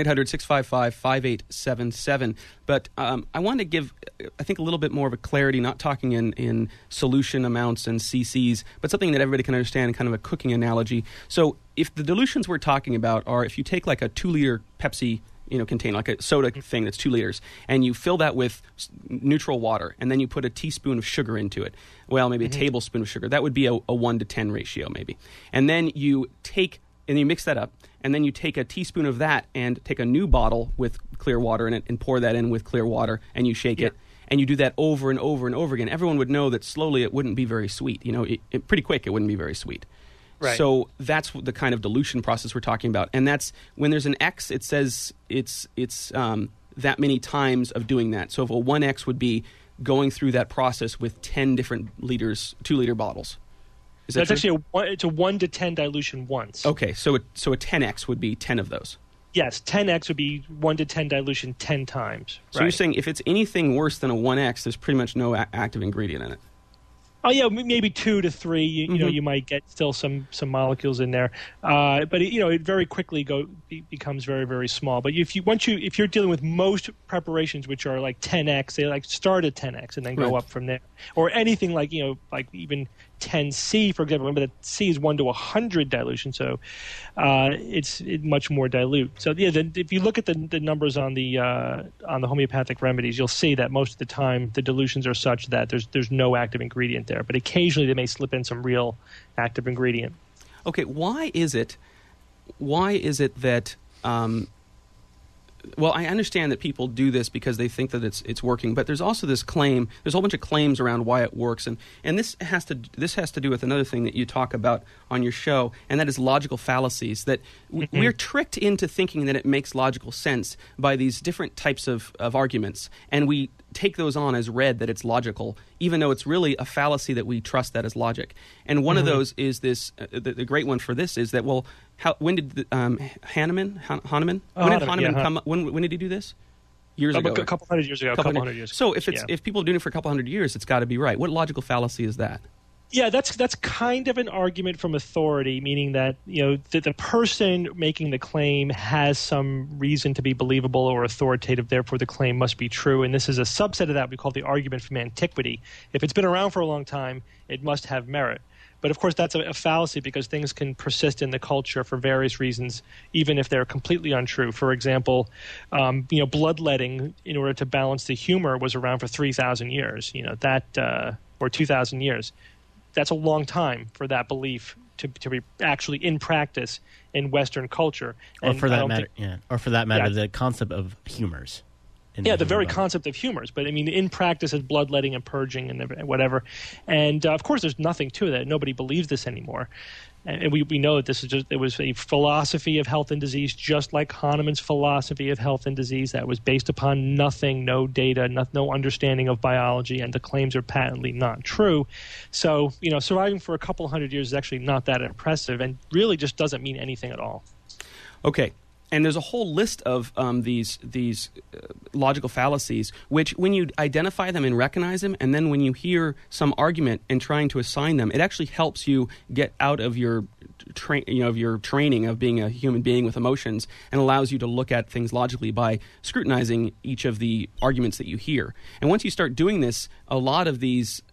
1-800-655-5877. But I wanted to give, I think, a little bit more of a clarity, not talking in solution amounts and cc's, but something that everybody can understand, kind of a cooking analogy. So if the dilutions we're talking about are, if you take like a 2-liter Pepsi container, like a soda thing that's 2 liters, and you fill that with neutral water, and then you put a teaspoon of sugar into it, well, maybe a tablespoon of sugar, that would be a 1 to 10 ratio maybe. And then you mix that up, and then you take a teaspoon of that and take a new bottle with clear water in it and pour that in with clear water, and you shake it, and you do that over and over and over again. Everyone would know that slowly it wouldn't be very sweet. Pretty quick it wouldn't be very sweet. Right. So that's the kind of dilution process we're talking about. And that's when there's an X, it says it's that many times of doing that. So if a 1X would be going through that process with 10 different liters, 2-liter bottles. Is that That's true? actually it's a 1 to 10 dilution once. Okay, so a 10X would be 10 of those. Yes, 10X would be 1 to 10 dilution 10 times. So you're saying if it's anything worse than a 1X, there's pretty much no active ingredient in it. Oh yeah, maybe 2 to 3. You might get still some molecules in there, but it very quickly becomes very, very small. But if you're dealing with most preparations, which are like 10x, they like start at 10x and then go up from there, or anything like like even 10C, for example. Remember that C is 1 to 100 dilution, so it's much more dilute. So if you look at the numbers on the homeopathic remedies, you'll see that most of the time the dilutions are such that there's no active ingredient there, but occasionally they may slip in some real active ingredient. Okay, why is it that well, I understand that people do this because they think that it's working, but there's also this claim. There's a whole bunch of claims around why it works, and this has to do with another thing that you talk about on your show, and that is logical fallacies. That we're tricked into thinking that it makes logical sense by these different types of arguments, and we take those on as read that it's logical, even though it's really a fallacy that we trust that as logic. And one of those is this. The great one for this is that, well, when did Hahnemann? When did Hahnemann come? When did he do this? Years ago. A couple hundred years ago. So if people are doing it for a couple hundred years, it's got to be right. What logical fallacy is that? Yeah, that's kind of an argument from authority, meaning that that the person making the claim has some reason to be believable or authoritative, therefore the claim must be true. And this is a subset of that we call the argument from antiquity. If it's been around for a long time, it must have merit. But of course, that's a fallacy because things can persist in the culture for various reasons, even if they're completely untrue. For example, bloodletting in order to balance the humor was around for 3,000 years. Or 2,000 years. That's a long time for that belief to be actually in practice in Western culture. Or for that matter, the concept of humors. the very concept of humors. But I mean, in practice, it's bloodletting and purging and whatever. And of course, there's nothing to that. Nobody believes this anymore. And we know that it was a philosophy of health and disease, just like Hahnemann's philosophy of health and disease, that was based upon nothing, no data, no understanding of biology, and the claims are patently not true. So, surviving for a couple hundred years is actually not that impressive, and really just doesn't mean anything at all. Okay. And there's a whole list of these logical fallacies, which when you identify them and recognize them, and then when you hear some argument and trying to assign them, it actually helps you get out of your training of being a human being with emotions, and allows you to look at things logically by scrutinizing each of the arguments that you hear. And once you start doing this, a lot of these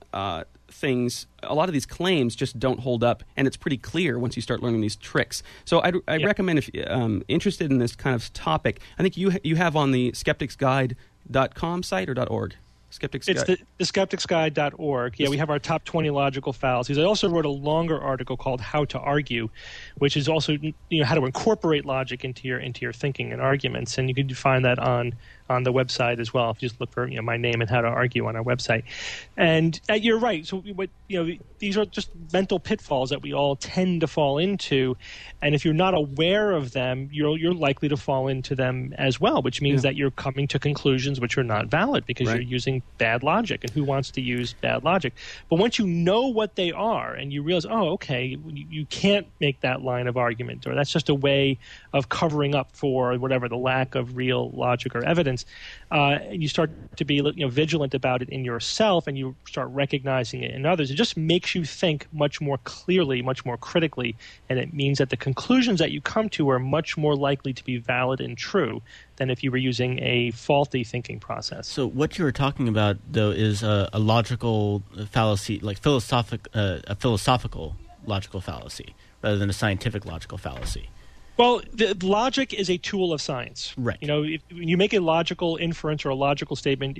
claims just don't hold up, and it's pretty clear once you start learning these tricks. So I recommend, if you're interested in this kind of topic, I think you have on the skepticsguide.com site or .org? Skeptics Guide. It's the skepticsguide.org. Yeah, we have our top 20 logical fallacies. I also wrote a longer article called How to Argue, which is also how to incorporate logic into your thinking and arguments, and you can find that on the website as well. If you just look for my name and How to Argue on our website. And you're right. So these are just mental pitfalls that we all tend to fall into, and if you're not aware of them, you're likely to fall into them as well, which means that you're coming to conclusions which are not valid because you're using bad logic, and who wants to use bad logic? But once you know what they are and you realize, you can't make that line of argument, or that's just a way of covering up for whatever the lack of real logic or evidence, and you start to be vigilant about it in yourself, and you start recognizing it in others. It just makes you think much more clearly, much more critically, and it means that the conclusions that you come to are much more likely to be valid and true than if you were using a faulty thinking process. So what you were talking about, though, is a logical fallacy, like a philosophical logical fallacy, rather than a scientific logical fallacy. Well, the logic is a tool of science. Right. When you make a logical inference or a logical statement,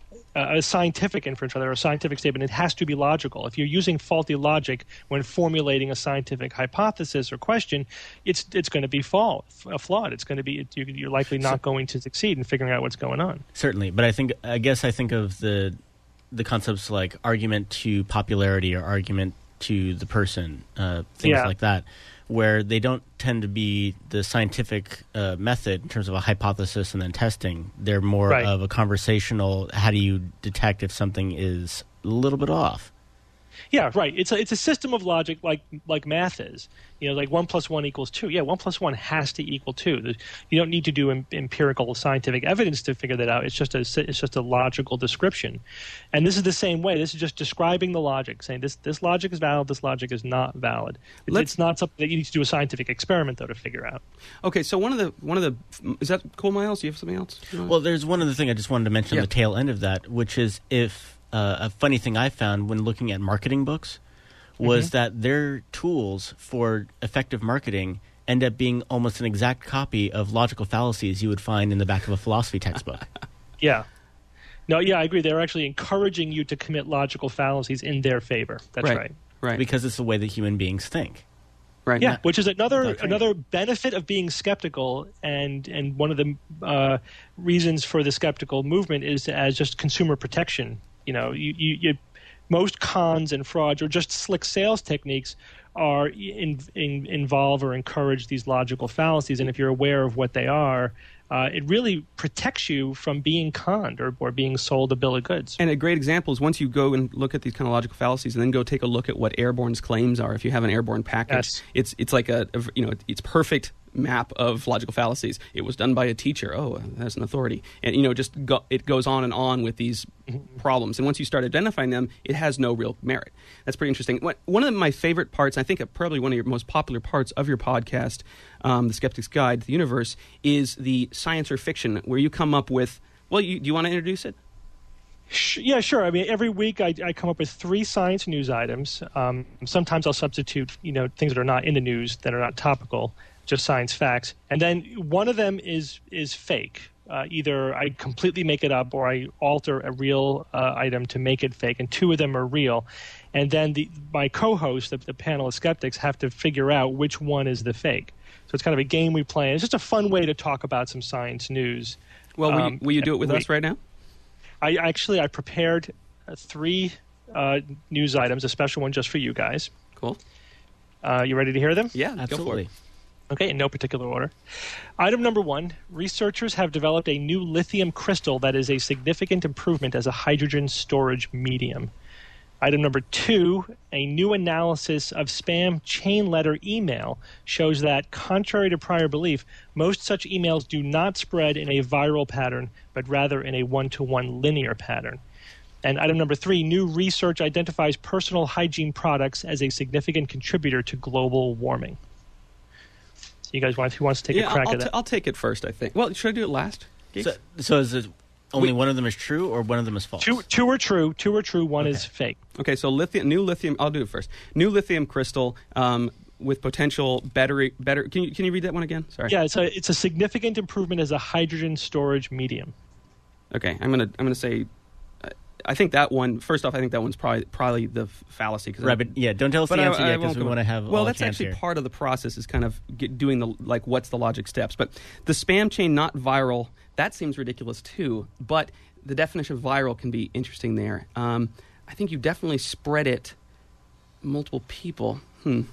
a scientific inference, rather, a scientific statement, it has to be logical. If you're using faulty logic when formulating a scientific hypothesis or question, it's going to be flawed. It's going to be you're likely not going to succeed in figuring out what's going on. Certainly, but I guess I think of the concepts like argument to popularity or argument to the person, things like that, where they don't tend to be the scientific method in terms of a hypothesis and then testing. They're more of a conversational, how do you detect if something is a little bit off? Yeah, right. It's a system of logic like math is. Like 1 + 1 = 2. Yeah, 1 + 1 has to equal 2. You don't need to do empirical scientific evidence to figure that out. It's just a logical description. And this is the same way. This is just describing the logic, saying this logic is valid, this logic is not valid. It's not something that you need to do a scientific experiment, though, to figure out. Okay, so one of the is that cool, Miles? Do you have something else? Well, there's one other thing I just wanted to mention on the tail end of that, which is if a funny thing I found when looking at marketing books was that their tools for effective marketing end up being almost an exact copy of logical fallacies you would find in the back of a philosophy textbook. Yeah. No, yeah, I agree. They're actually encouraging you to commit logical fallacies in their favor. That's right. Right. Because it's the way that human beings think. Right. Yeah, which is another benefit of being skeptical, and one of the reasons for the skeptical movement is as just consumer protection. Most cons and frauds or just slick sales techniques are involve or encourage these logical fallacies, and if you're aware of what they are, it really protects you from being conned or being sold a bill of goods. And a great example is once you go and look at these kind of logical fallacies, and then go take a look at what Airborne's claims are. If you have an Airborne package, it's like it's perfect map of logical fallacies. It was done by a teacher. Oh, that's an authority, and it goes on and on with these problems. And once you start identifying them, it has no real merit. That's pretty interesting. One of my favorite parts, I think probably one of your most popular parts of your podcast, The Skeptic's Guide to the Universe, is the science or fiction, where you come up with. Well, do you want to introduce it? Yeah, sure. I mean, every week I come up with 3 science news items. Sometimes I'll substitute, things that are not in the news, that are not topical, just science facts. And then one of them is fake. Either I completely make it up or I alter a real item to make it fake, and 2 of them are real. And then my co-host, the panel of skeptics, have to figure out which one is the fake. So it's kind of a game we play. It's just a fun way to talk about some science news. Well, will you do it with us right now? I prepared 3 news items, a special one just for you guys. Cool. You ready to hear them? Yeah, Absolutely. Go for it. Okay, in no particular order. Item number 1, researchers have developed a new lithium crystal that is a significant improvement as a hydrogen storage medium. Item number 2, a new analysis of spam chain letter email shows that, contrary to prior belief, most such emails do not spread in a viral pattern, but rather in a one-to-one linear pattern. And item number 3, new research identifies personal hygiene products as a significant contributor to global warming. So you guys who wants to take a crack at that? I'll take it first, I think. Well, should I do it last? So is it only one of them is true or one of them is false? Two are true. 2 are true. One is fake. Okay, so new lithium. I'll do it first. New lithium crystal with potential better. Can you read that one again? Sorry. Yeah, it's a significant improvement as a hydrogen storage medium. Okay, I'm gonna say. I think that one. First off, I think that one's probably the fallacy. Right, but don't tell us the answer yet because we want to have. Well, that's actually part of the process. Is kind of doing what's the logic steps. But the spam chain not viral. That seems ridiculous too. But the definition of viral can be interesting there. I think you definitely spread it multiple people.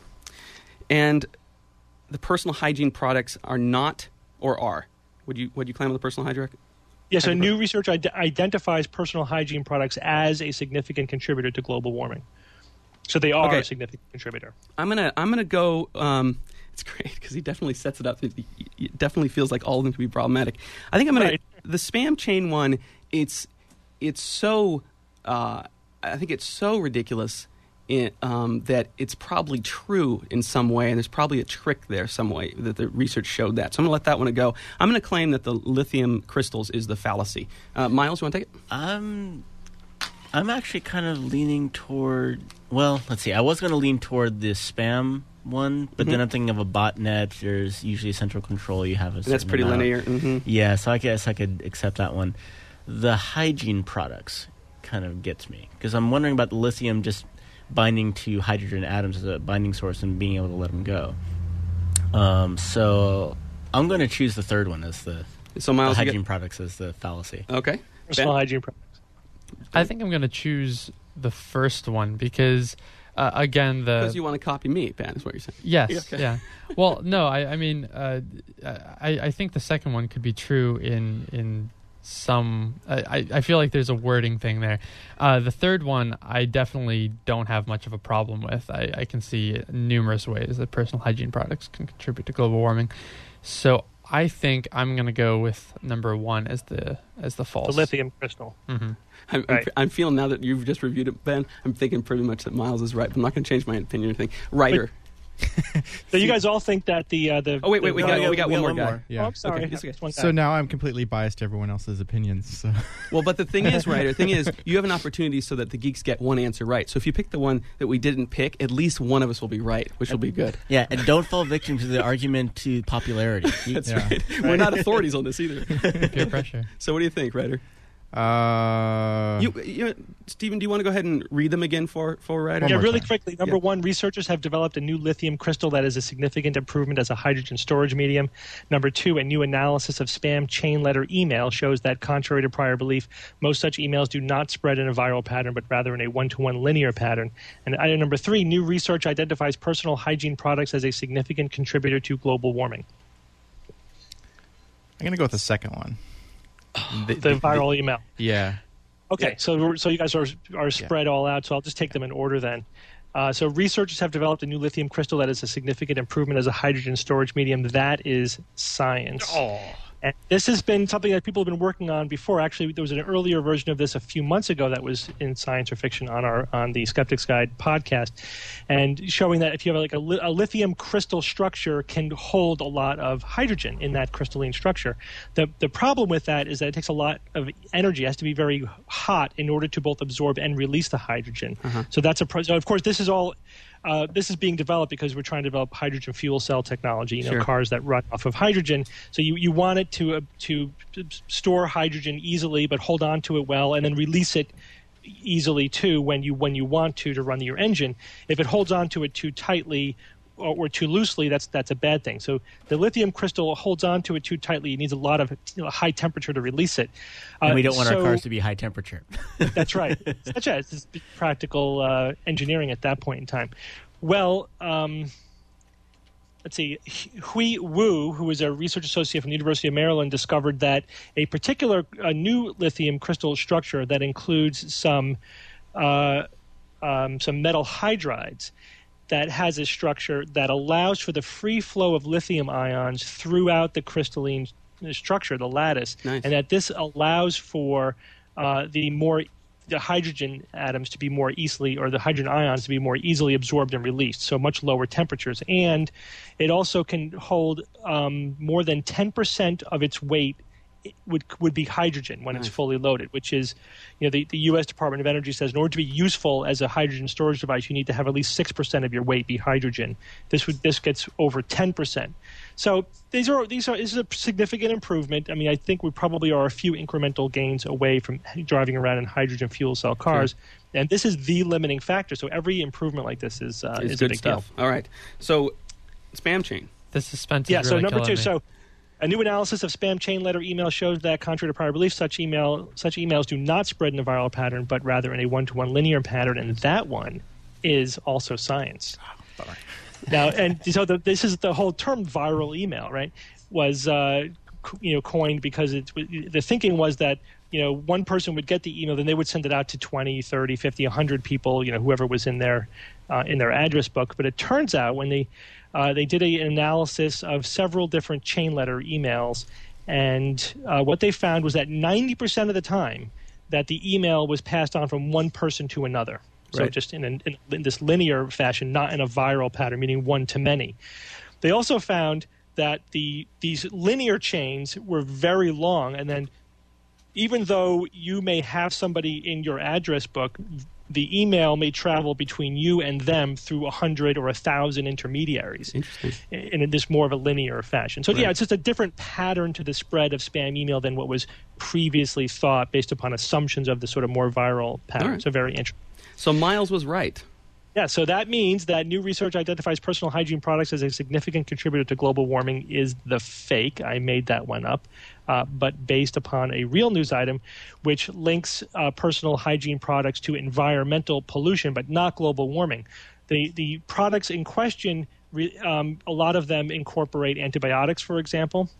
And the personal hygiene products are not or are. Would you claim on the personal hygiene? Yeah, so new research identifies personal hygiene products as a significant contributor to global warming. So they are a significant contributor. I'm gonna go. It's great because he definitely sets it up. It definitely feels like all of them could be problematic. I think I'm gonna the spam chain one. It's so. I think it's so ridiculous. That it's probably true in some way, and there's probably a trick there some way that the research showed that. So I'm going to let that one go. I'm going to claim that the lithium crystals is the fallacy. Miles, you want to take it? I'm actually kind of leaning toward. Well, let's see. I was going to lean toward the spam one, but then I'm thinking of a botnet. There's usually central control. You have that's pretty linear. Mm-hmm. Yeah, so I guess I could accept that one. The hygiene products kind of gets me because I'm wondering about the lithium just binding to hydrogen atoms as a binding source and being able to let them go. So I'm going to choose the third one as the hygiene products as the fallacy. Okay. Personal hygiene products. I think I'm going to choose the first one because, again, because you want to copy me, Ben, is what you're saying. Yes, okay. yeah. Well, no, I mean, I think the second one could be true in some. I feel like there's a wording thing there. The third one, I definitely don't have much of a problem with. I can see numerous ways that personal hygiene products can contribute to global warming. So I think I'm going to go with number 1 as the false. The lithium crystal. Mm-hmm. I'm feeling now that you've just reviewed it, Ben. I'm thinking pretty much that Miles is right. But I'm not going to change my opinion or anything. Writer. So you guys all think that the oh wait, we got one more guy. Yeah. Oh, I'm sorry. Okay. So now I'm completely biased to everyone else's opinions. So. Well, but the thing is, you have an opportunity so that the geeks get one answer right. So if you pick the one that we didn't pick, at least one of us will be right, which will be good. Yeah, and don't fall victim to the argument to popularity. That's right. We're not authorities on this either. Peer pressure. So what do you think, Ryder? Stephen, do you want to go ahead and read them again for Ryder? Yeah, really quickly. Number 1, researchers have developed a new lithium crystal that is a significant improvement as a hydrogen storage medium. Number 2, a new analysis of spam chain letter email shows that, contrary to prior belief, most such emails do not spread in a viral pattern, but rather in a one-to-one linear pattern. And item number 3, new research identifies personal hygiene products as a significant contributor to global warming. I'm going to go with the second one. The viral email. Yeah. Okay, so you guys are spread all out, so I'll just take them in order then. So researchers have developed a new lithium crystal that is a significant improvement as a hydrogen storage medium. That is science. And this has been something that people have been working on before. Actually, there was an earlier version of this a few months ago that was in Science or Fiction on the Skeptics Guide podcast, and showing that if you have like a lithium crystal structure can hold a lot of hydrogen in that crystalline structure. The problem with that is that it takes a lot of energy. It has to be very hot in order to both absorb and release the hydrogen. So that's so of course this is all. This is being developed because we're trying to develop hydrogen fuel cell technology, cars that run off of hydrogen. So you want it to store hydrogen easily, but hold on to it well, and then release it easily too when you want to run your engine. If it holds on to it too tightly, or too loosely, that's a bad thing. So the lithium crystal holds on to it too tightly. It needs a lot of high temperature to release it. And we don't want our cars to be high temperature. That's right. It's just practical engineering at that point in time. Well, let's see. Hui Wu, who is a research associate from the University of Maryland, discovered that a particular new lithium crystal structure that includes some metal hydrides that has a structure that allows for the free flow of lithium ions throughout the crystalline structure, the lattice, Nice. and that this allows for the hydrogen atoms to be more easily, or the hydrogen ions to be more easily absorbed and released, so much lower temperatures. And it also can hold more than 10% of its weight would be hydrogen when it's fully loaded, which is, the U.S. Department of Energy says in order to be useful as a hydrogen storage device, you need to have at least 6% of your weight be hydrogen. This gets over 10%. So this is a significant improvement. I mean, I think we probably are a few incremental gains away from driving around in hydrogen fuel cell cars. Sure. And this is the limiting factor. So every improvement like this is a good big stuff. deal. All right. So spam chain. The suspense is Yeah, really so number killing 2. me. So a new analysis of spam chain letter email shows that, contrary to prior belief, such emails do not spread in a viral pattern, but rather in a one-to-one linear pattern, and that one is also science. Now, and so this is the whole term viral email, right? Was coined because the thinking was that one person would get the email, then they would send it out to 20, 30, 50, 100 people, whoever was in their address book. But it turns out when they did an analysis of several different chain letter emails, and what they found was that 90% of the time that the email was passed on from one person to another. So Right. just in this linear fashion, not in a viral pattern, meaning one to many. They also found that these linear chains were very long, and then even though you may have somebody in your address book, the email may travel between you and them through 100 or 1,000 intermediaries. Interesting. In this more of a linear fashion. So, Right. yeah, it's just a different pattern to the spread of spam email than what was previously thought based upon assumptions of the sort of more viral pattern. right. So very interesting. So Miles was right. Yeah, so that means that new research identifies personal hygiene products as a significant contributor to global warming is the fake. I made that one up, but based upon a real news item which links personal hygiene products to environmental pollution, but not global warming. The products in question, a lot of them incorporate antibiotics, for example.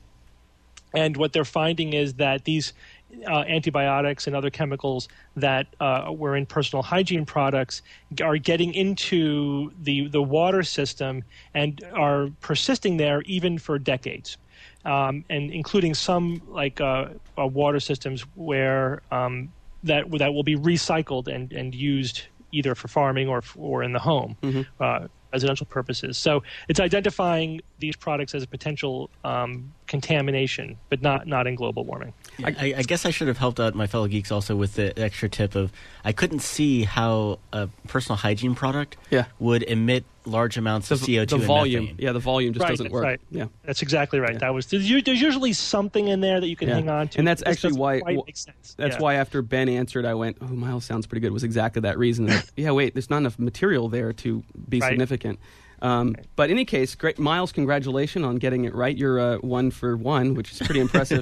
And what they're finding is that these antibiotics and other chemicals that were in personal hygiene products are getting into the water system and are persisting there even for decades, and including some like water systems where that will be recycled and used either for farming or in the home. Residential purposes. So it's identifying these products as a potential contamination, but not in global warming. I guess I should have helped out my fellow geeks also with the extra tip of I couldn't see how a personal hygiene product would emit large amounts of CO2 the and volume. methane. Yeah, the volume just Right, doesn't work. right. Yeah. That's exactly right. There's usually something in there that you can hang on to. And that's This actually doesn't why quite make sense. that's Yeah. why after Ben answered, I went, "Oh, Miles sounds pretty good." It was exactly that reason. That, yeah, wait, there's not enough material there to be Right. significant. But in any case, great, Miles, congratulations on getting it right. You're 1 for 1, which is pretty impressive.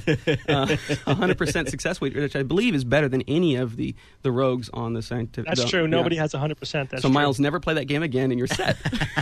100% success rate, which I believe is better than any of the rogues on the scientific. That's true. Nobody has 100%. That's so true. Miles, never play that game again, and you're set.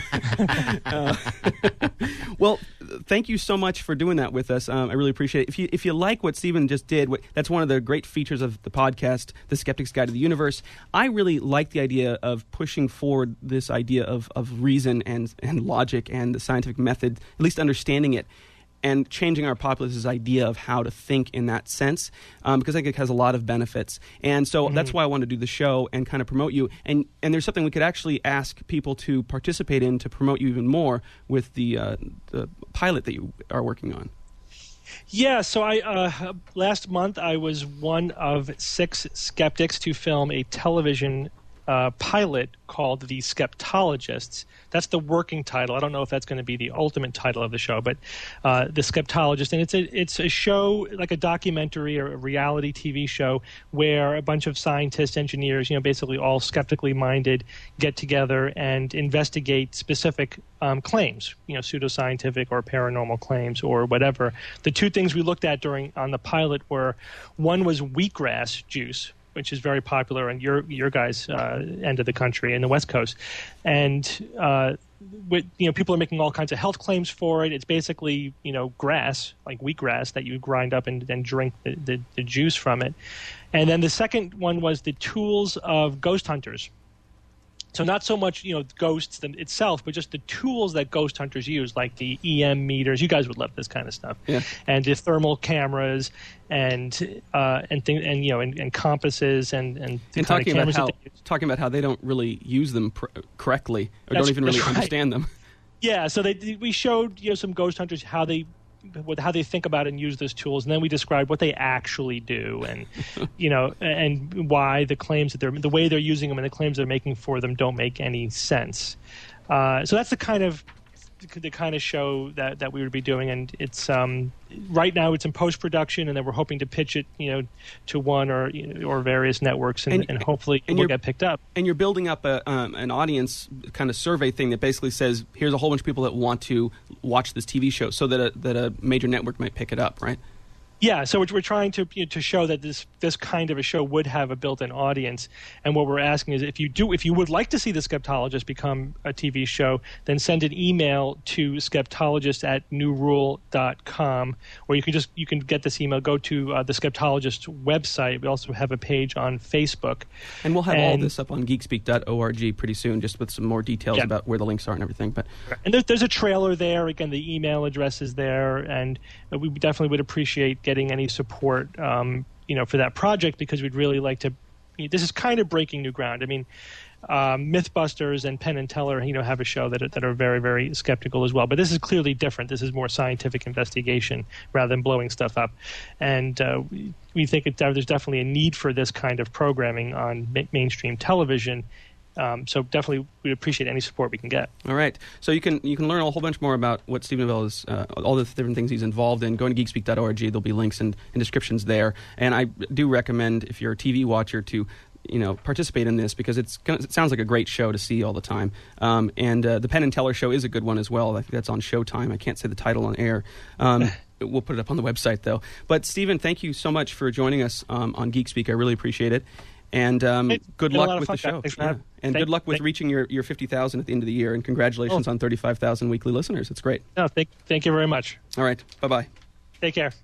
Well, thank you so much for doing that with us. I really appreciate it. If you like what Stephen just did, that's one of the great features of the podcast, The Skeptic's Guide to the Universe. I really like the idea of pushing forward this idea of reason and logic and the scientific method, at least understanding it, and changing our populace's idea of how to think in that sense, because I think it has a lot of benefits. And so that's why I wanted to do the show and kind of promote you. And there's something we could actually ask people to participate in to promote you even more with the pilot that you are working on. Yeah, so I last month I was one of 6 skeptics to film a television pilot called The Skeptologists. That's the working title. I don't know if that's going to be the ultimate title of the show, but The Skeptologist. And it's a show, like a documentary or a reality TV show, where a bunch of scientists, engineers, basically all skeptically minded, get together and investigate specific claims, pseudoscientific or paranormal claims or whatever. The two things we looked at on the pilot were, one was wheatgrass juice, which is very popular on your guys' end of the country, in the West Coast, and people are making all kinds of health claims for it. It's basically grass, like wheatgrass, that you grind up and drink the juice from it. And then the second one was the tools of ghost hunters. So not so much, ghosts itself, but just the tools that ghost hunters use, like the EM meters. You guys would love this kind of stuff, yeah. And the thermal cameras, and compasses, and talking about how they don't really use them correctly, or don't even really understand them. Yeah, so we showed some ghost hunters how they think about it and use those tools, and then we described what they actually do, and and why the claims the way they're using them and the claims they're making for them don't make any sense. So that's the kind of show that we would be doing, and it's right now it's in post-production, and then we're hoping to pitch it to one or various networks, and hopefully it will get picked up. And you're building up an audience kind of survey thing that basically says, here's a whole bunch of people that want to watch this TV show, so that a major network might pick it up, right? Yeah, so we're trying to show that this kind of a show would have a built-in audience, and what we're asking is, if you would like to see The Skeptologist become a TV show, then send an email to skeptologist@newrule.com, or you can get this email. Go to the Skeptologist website. We also have a page on Facebook, and we'll have all this up on geekspeak.org pretty soon, just with some more details about where the links are and everything. But there's a trailer there. Again, the email address is there, and we definitely would appreciate getting any support, for that project, because we'd really like to. This is kind of breaking new ground. I mean, MythBusters and Penn and Teller, have a show that are very, very skeptical as well. But this is clearly different. This is more scientific investigation rather than blowing stuff up. And we think there's definitely a need for this kind of programming on mainstream television. So definitely, we'd appreciate any support we can get. All right. So you can learn a whole bunch more about what Stephen Novella is, all the different things he's involved in. Going to geekspeak.org, there'll be links and descriptions there. And I do recommend, if you're a TV watcher, to participate in this, because it sounds like a great show to see all the time. And the Penn and Teller show is a good one as well. I think that's on Showtime. I can't say the title on air. We'll put it up on the website, though. But Stephen, thank you so much for joining us on Geek Speak. I really appreciate it. And good luck with the show. And good luck with reaching your 50,000 at the end of the year. And congratulations on 35,000 weekly listeners. It's great. No, thank you very much. All right. Bye-bye. Take care.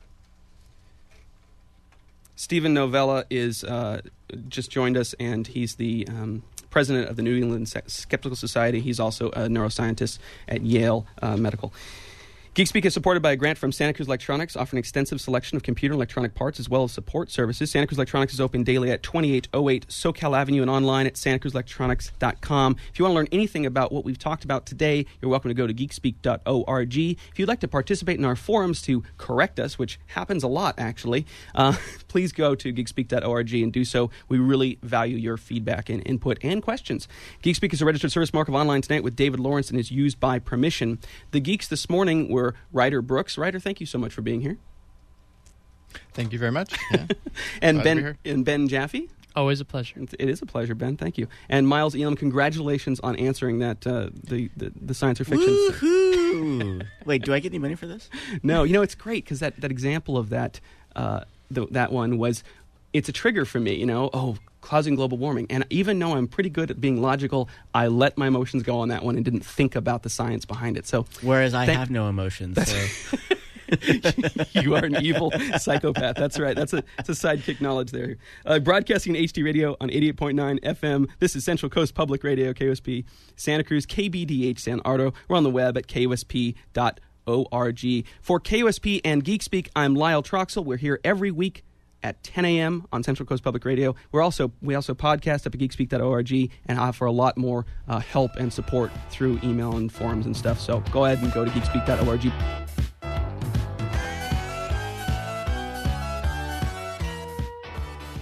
Stephen Novella is just joined us, and he's the president of the New England Skeptical Society. He's also a neuroscientist at Yale Medical. Geek Speak is supported by a grant from Santa Cruz Electronics, offering an extensive selection of computer and electronic parts as well as support services. Santa Cruz Electronics is open daily at 2808 SoCal Avenue and online at santacruzelectronics.com. If you want to learn anything about what we've talked about today, you're welcome to go to geekspeak.org. If you'd like to participate in our forums to correct us, which happens a lot, actually, please go to geekspeak.org and do so. We really value your feedback and input and questions. Geek Speak is a registered service mark of Online Tonight with David Lawrence and is used by permission. The geeks this morning were Ryder Brooks. Ryder, thank you so much for being here. Thank you very much. Yeah. And Ben Jaffe. Always a pleasure. It is a pleasure, Ben. Thank you. And Miles Elam, congratulations on answering that the science or fiction. Woohoo! Wait, do I get any money for this? No. It's great because that example of that that one was, it's a trigger for me. Causing global warming. And even though I'm pretty good at being logical, I let my emotions go on that one and didn't think about the science behind it. So, whereas I have no emotions. So. You are an evil psychopath. That's right. That's a sidekick knowledge there. Broadcasting HD radio on 88.9 FM. This is Central Coast Public Radio, KOSP, Santa Cruz, KBDH, San Ardo. We're on the web at KOSP.org. For KOSP and Geek Speak, I'm Lyle Troxell. We're here every week at 10 a.m. on Central Coast Public Radio. We also podcast up at geekspeak.org and offer a lot more help and support through email and forums and stuff. So go ahead and go to geekspeak.org.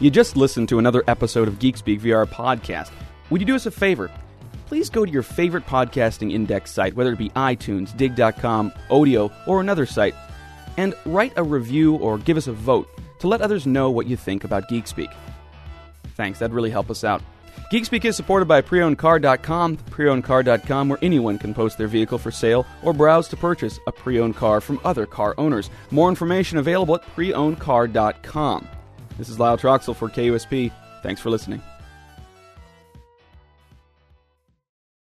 You just listened to another episode of Geek Speak VR podcast. Would you do us a favor? Please go to your favorite podcasting index site, whether it be iTunes, Dig.com, Odeo, or another site, and write a review or give us a vote to let others know what you think about Geek Speak. Thanks, that'd really help us out. Geek Speak is supported by PreOwnedCar.com, PreOwnedCar.com, where anyone can post their vehicle for sale or browse to purchase a pre-owned car from other car owners. More information available at PreOwnedCar.com. This is Lyle Troxel for KUSP. Thanks for listening.